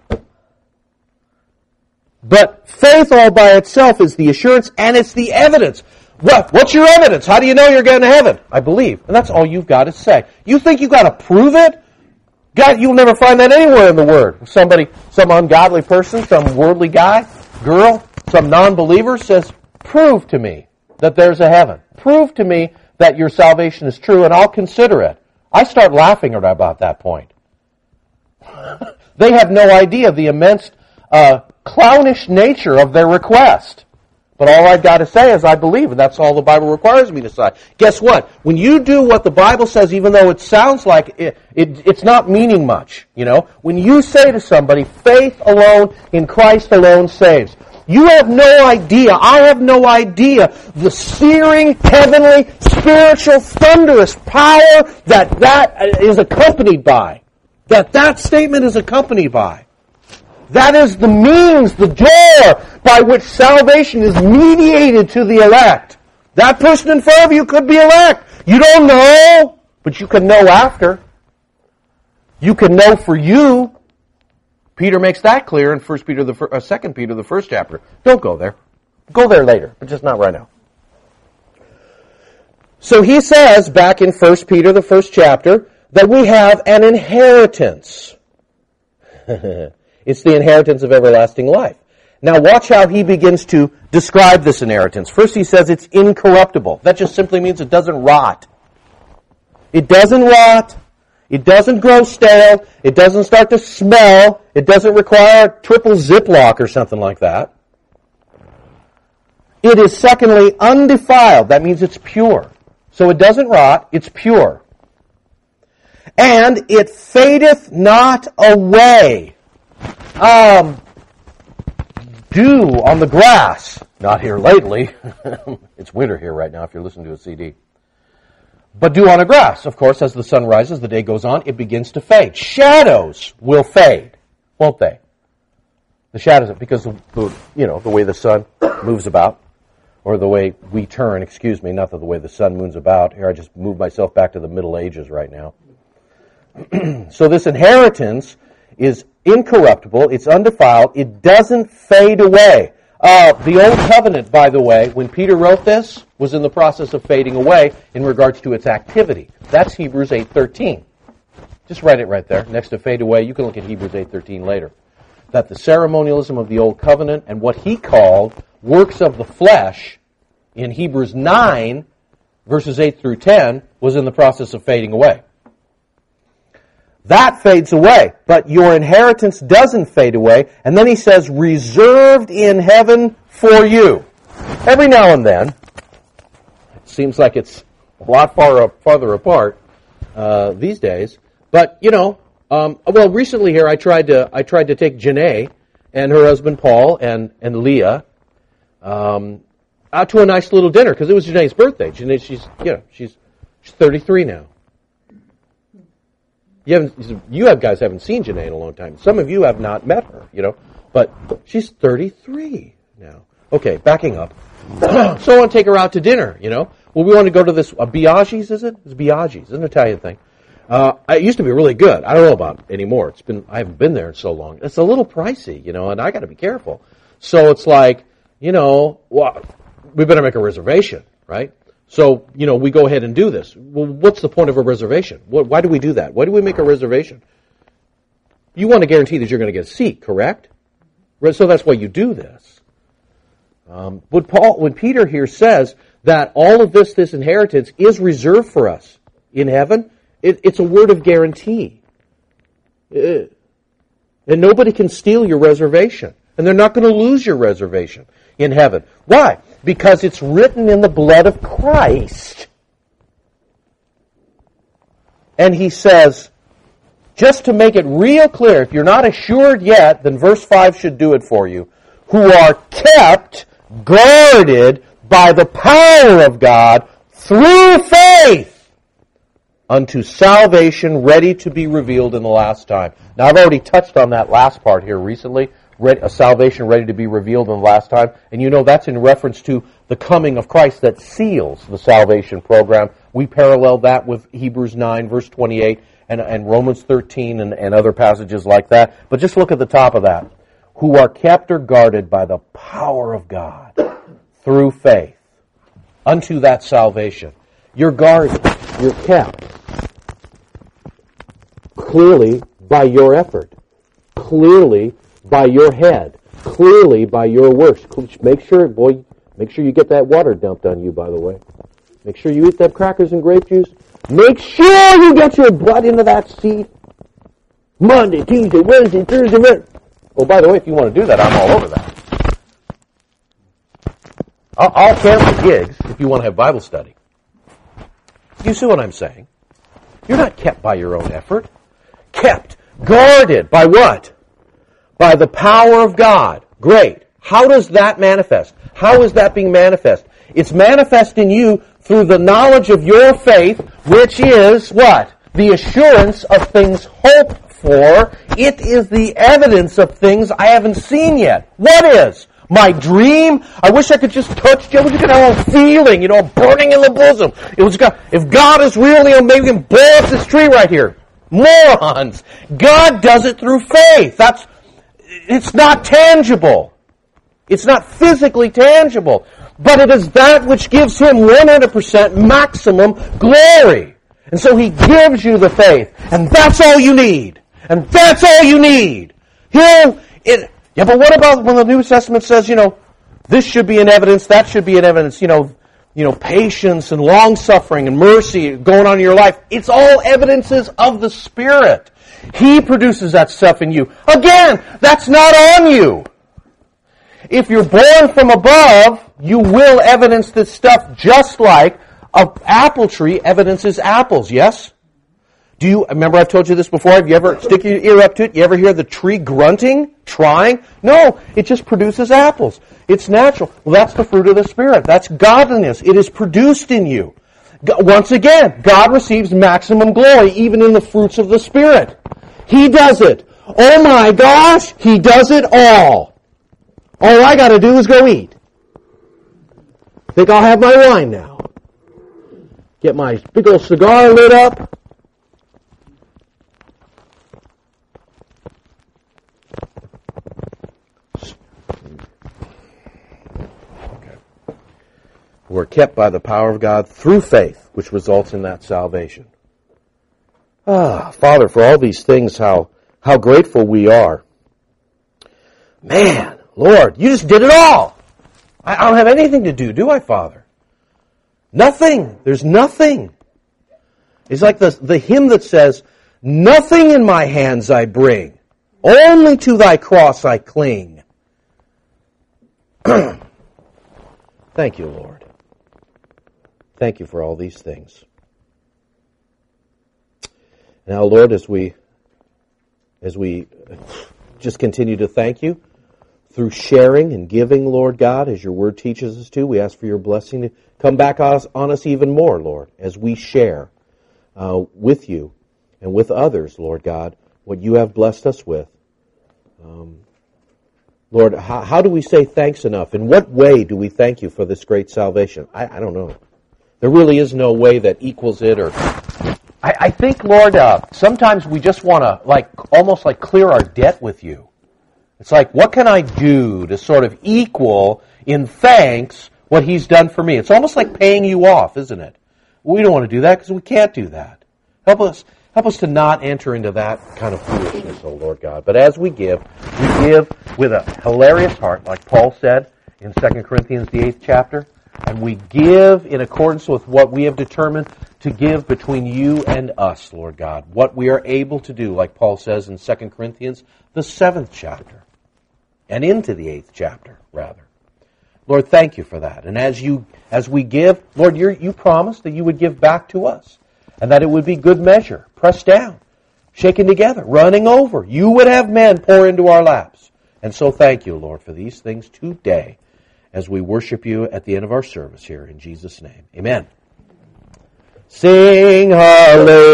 S1: But faith all by itself is the assurance, and it's the evidence. What's your evidence? How do you know you're going to heaven? I believe. And that's all you've got to say. You think you've got to prove it? God, you'll never find that anywhere in the Word. Somebody, some ungodly person, some worldly guy, girl, some non-believer says, prove to me that there's a heaven. Prove to me that your salvation is true, and I'll consider it. I start laughing at about that point. They have no idea the immense clownish nature of their request. But all I've got to say is I believe, and that's all the Bible requires me to say. Guess what? When you do what the Bible says, even though it sounds like it's not meaning much, you know, when you say to somebody, faith alone in Christ alone saves, you have no idea, I have no idea, the searing, heavenly, spiritual, thunderous power that is accompanied by. That statement is accompanied by. That is the means, the door by which salvation is mediated to the elect. That person in front of you could be elect. You don't know, but you can know after. You can know for you. Peter makes that clear in 2 Peter, the first chapter. Don't go there. Go there later, but just not right now. So he says, back in 1 Peter, the first chapter, that we have an inheritance. It's the inheritance of everlasting life. Now watch how he begins to describe this inheritance. First he says it's incorruptible. That just simply means it doesn't rot. It doesn't rot. It doesn't grow stale. It doesn't start to smell. It doesn't require a triple Ziploc or something like that. It is secondly undefiled. That means it's pure. So it doesn't rot. It's pure. And it fadeth not away. Dew on the grass. Not here lately. It's winter here right now if you're listening to a CD. But dew on the grass, of course, as the sun rises, the day goes on, it begins to fade. Shadows will fade, won't they? The shadows, because the way the sun moves about, or the way we turn, not the way the sun moves about. Here I just moved myself back to the Middle Ages right now. So this inheritance is incorruptible, it's undefiled, it doesn't fade away. The Old Covenant, by the way, when Peter wrote this, was in the process of fading away in regards to its activity. That's Hebrews 8:13. Just write it right there, next to fade away. You can look at Hebrews 8:13 later. That the ceremonialism of the Old Covenant and what he called works of the flesh in Hebrews 9, verses 8 through 10, was in the process of fading away. That fades away, but your inheritance doesn't fade away. And then he says, reserved in heaven for you. Every now and then, it seems like it's a lot farther apart these days. But recently here I tried to take Janae and her husband Paul and Leah out to a nice little dinner because it was Janae's birthday. Janae, she's 33 now. You guys haven't seen Janae in a long time. Some of you have not met her, but she's 33. now. Okay, backing up. So I want to take her out to dinner, you know. Well, we want to go to this, Biaggi's, is it? It's Biaggi's. It's an Italian thing. It used to be really good. I don't know about it anymore. I haven't been there in so long. It's a little pricey, you know, and I got to be careful. So it's like, you know, well, we better make a reservation, right? So, you know, we go ahead and do this. Well, what's the point of a reservation? Why do we do that? Why do we make a reservation? You want to guarantee that you're going to get a seat, correct? So that's why you do this. When Peter here says that all of this inheritance is reserved for us in heaven, it's a word of guarantee. And nobody can steal your reservation. And they're not going to lose your reservation in heaven. Why? Because it's written in the blood of Christ. And he says, just to make it real clear, if you're not assured yet, then verse 5 should do it for you. Who are kept, guarded by the power of God through faith unto salvation ready to be revealed in the last time. Now, I've already touched on that last part here recently, a salvation ready to be revealed in the last time. And you know that's in reference to the coming of Christ that seals the salvation program. We parallel that with Hebrews 9, verse 28, and Romans 13 and other passages like that. But just look at the top of that. Who are kept or guarded by the power of God through faith unto that salvation. You're guarded. You're kept. Clearly by your effort. Clearly by your head. Clearly by your works. Make sure you get that water dumped on you, by the way. Make sure you eat them crackers and grape juice. Make sure you get your butt into that seat. Monday, Tuesday, Wednesday, Thursday, Wednesday. Oh, by the way, if you want to do that, I'm all over that. I'll cancel gigs if you want to have Bible study. You see what I'm saying? You're not kept by your own effort. Kept, guarded by what? By the power of God. Great. How does that manifest? How is that being manifest? It's manifest in you through the knowledge of your faith, which is what? The assurance of things hoped for. It is the evidence of things I haven't seen yet. What is? My dream? I wish I could just touch you. I wish I could have a feeling, you know, burning in the bosom. If God is real, you know, maybe we can blow up this tree right here. Morons! God does it through faith. It's not tangible. It's not physically tangible. But it is that which gives Him 100% maximum glory. And so He gives you the faith. And that's all you need. And that's all you need. Yeah, but what about when the New Testament says, you know, this should be an evidence, that should be an evidence, you know, patience and long-suffering and mercy going on in your life. It's all evidences of the Spirit. He produces that stuff in you. Again, that's not on you. If you're born from above, you will evidence this stuff just like an apple tree evidences apples, yes? Remember I've told you this before? Have you ever, stick your ear up to it, you ever hear the tree grunting, trying? No, it just produces apples. It's natural. Well, that's the fruit of the Spirit. That's godliness. It is produced in you. Once again, God receives maximum glory even in the fruits of the Spirit. He does it. Oh my gosh, He does it all. All I got to do is go eat. Think I'll have my wine now. Get my big old cigar lit up. Okay. We're kept by the power of God through faith, which results in that salvation. Father, for all these things, how grateful we are. Man, Lord, you just did it all. I don't have anything to do I, Father? Nothing. There's nothing. It's like the hymn that says, nothing in my hands I bring, only to thy cross I cling. Thank you, Lord. Thank you for all these things. Now, Lord, as we just continue to thank you, through sharing and giving, Lord God, as your word teaches us to, we ask for your blessing to come back on us even more, Lord, as we share with you and with others, Lord God, what you have blessed us with. Lord, how do we say thanks enough? In what way do we thank you for this great salvation? I don't know. There really is no way that equals it. Or I think, Lord, sometimes we just want to almost clear our debt with you. It's like, what can I do to sort of equal in thanks what He's done for me? It's almost like paying you off, isn't it? We don't want to do that because we can't do that. Help us to not enter into that kind of foolishness, oh Lord God. But as we give with a hilarious heart, like Paul said in 2 Corinthians, the 8th chapter, and we give in accordance with what we have determined to give between you and us, Lord God. What we are able to do, like Paul says in 2 Corinthians, the 7th chapter, and into the 8th chapter, rather. Lord, thank you for that. And as we give, Lord, you promised that you would give back to us, and that it would be good measure, pressed down, shaken together, running over. You would have men pour into our laps. And so thank you, Lord, for these things today as we worship you at the end of our service here in Jesus' name. Amen. Sing hallelujah.